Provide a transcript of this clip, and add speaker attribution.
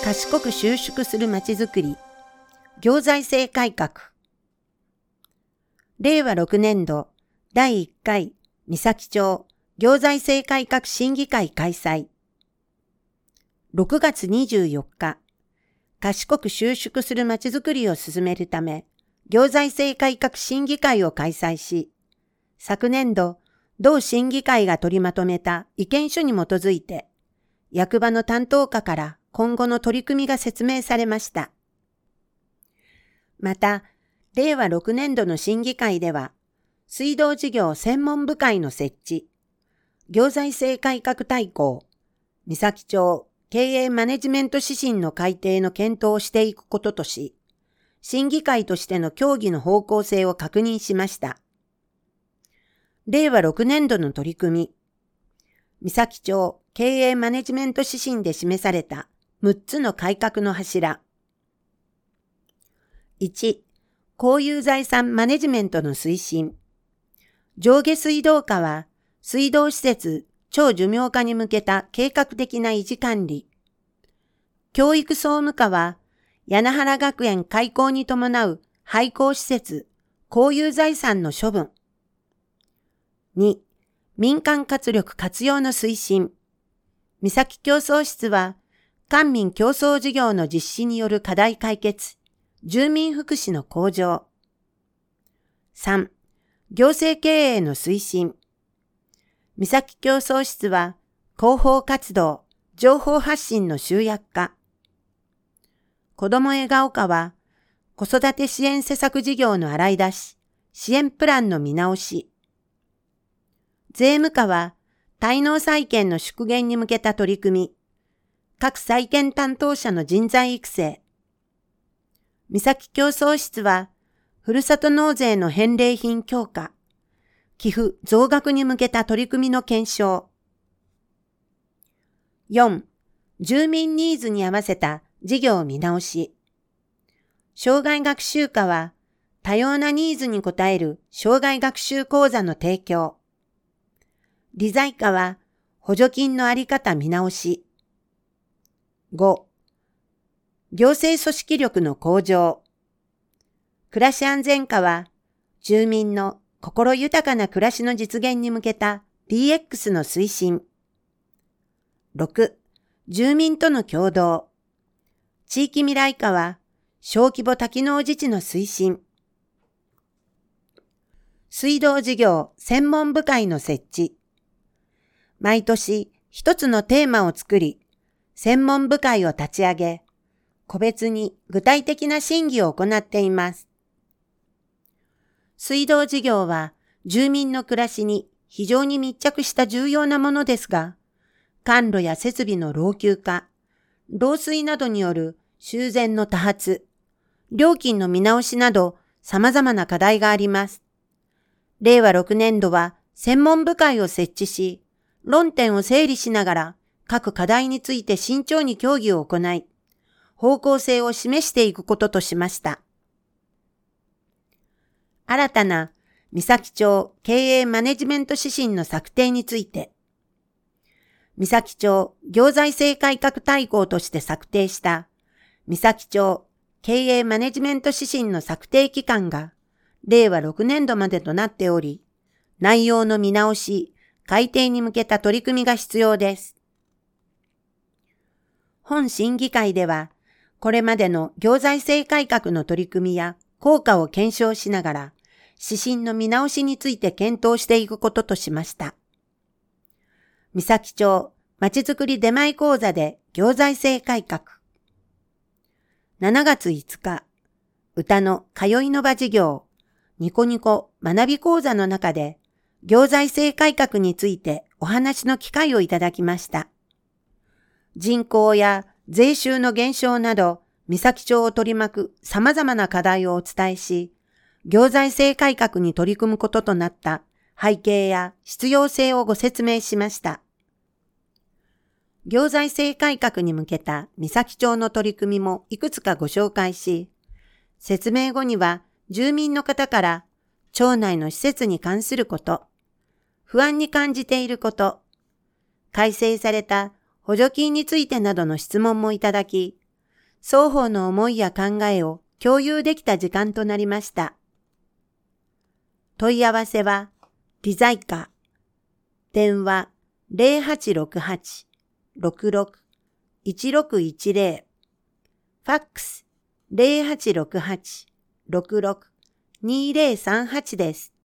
Speaker 1: 賢く収縮するまちづくり、行財政改革。令和6年度第1回三崎町行財政改革審議会開催。6月24日、賢く収縮するまちづくりを進めるため、行財政改革審議会を開催し、昨年度、同審議会が取りまとめた意見書に基づいて、役場の担当課から今後の取り組みが説明されました。また、令和6年度の審議会では、水道事業専門部会の設置、行財政改革大綱、三崎町経営マネジメント指針の改定の検討をしていくこととし、審議会としての協議の方向性を確認しました。令和6年度の取り組み、三崎町経営マネジメント指針で示された6つの改革の柱。1、公有財産マネジメントの推進。上下水道課は、水道施設長寿命化に向けた計画的な維持管理。教育総務課は、柳原学園開校に伴う廃校施設、公有財産の処分。2、民間活力活用の推進。三崎競争室は、官民競争事業の実施による課題解決、住民福祉の向上。3、行政経営の推進。三崎競争室は、広報活動、情報発信の集約化。子ども笑顔課は、子育て支援施策事業の洗い出し、支援プランの見直し。税務課は、滞納債権の縮減に向けた取り組み、各債権担当者の人材育成。三崎競争室は、ふるさと納税の返礼品強化、寄付増額に向けた取り組みの検証。4、住民ニーズに合わせた事業見直し。障害学習課は、多様なニーズに応える障害学習講座の提供。理財課は、補助金のあり方見直し。5、行政組織力の向上。暮らし安全課は、住民の心豊かな暮らしの実現に向けた DX の推進。6、住民との協働。地域未来課は、小規模多機能自治の推進。水道事業専門部会の設置。毎年一つのテーマを作り、専門部会を立ち上げ、個別に具体的な審議を行っています。水道事業は住民の暮らしに非常に密着した重要なものですが、管路や設備の老朽化、漏水などによる修繕の多発、料金の見直しなど様々な課題があります。令和6年度は専門部会を設置し、論点を整理しながら各課題について慎重に協議を行い、方向性を示していくこととしました。新たな三崎町経営マネジメント指針の策定について、三崎町行財政改革大綱として策定した三崎町経営マネジメント指針の策定期間が令和6年度までとなっており、内容の見直し、改定に向けた取り組みが必要です。本審議会では、これまでの行財政改革の取り組みや効果を検証しながら、指針の見直しについて検討していくこととしました。三崎町まちづくり出前講座で行財政改革。7月5日、歌の通いの場事業、ニコニコ学び講座の中で、行財政改革についてお話の機会をいただきました。人口や税収の減少など、三崎町を取り巻く様々な課題をお伝えし、行財政改革に取り組むこととなった背景や必要性をご説明しました。行財政改革に向けた三崎町の取り組みもいくつかご紹介し、説明後には住民の方から町内の施設に関すること、不安に感じていること、改正された補助金についてなどの質問もいただき、 双方の思いや考えを共有できた時間となりました。問い合わせは、リザイカ。電話0868-66-1610。ファックス0868-66-2038です。